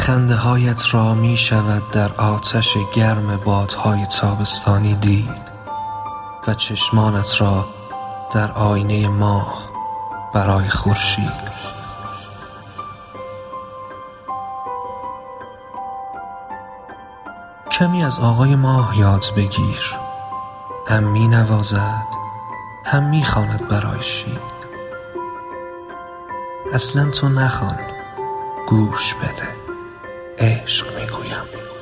خنده هایت را می شود در آتش گرم بادهای تابستانی دید و چشمانت را در آینه ماه برای خورشید. کمی از آقای ماه یاد بگیر، هم می نوازد هم می خواند برای شید. اصلا تو نخوان، گوش بده، عشق می گویم.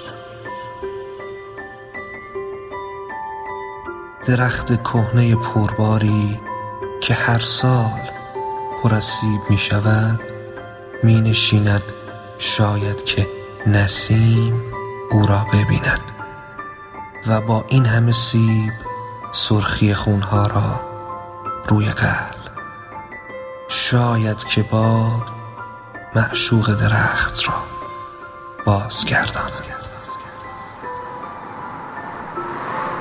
درخت کهنه پرباری که هر سال پر از سیب می شود، می نشیند شاید که نسیم او را ببیند و با این همه سیب سرخی خونها را روی قلب، شاید که باد معشوق درخت را بازگرداند.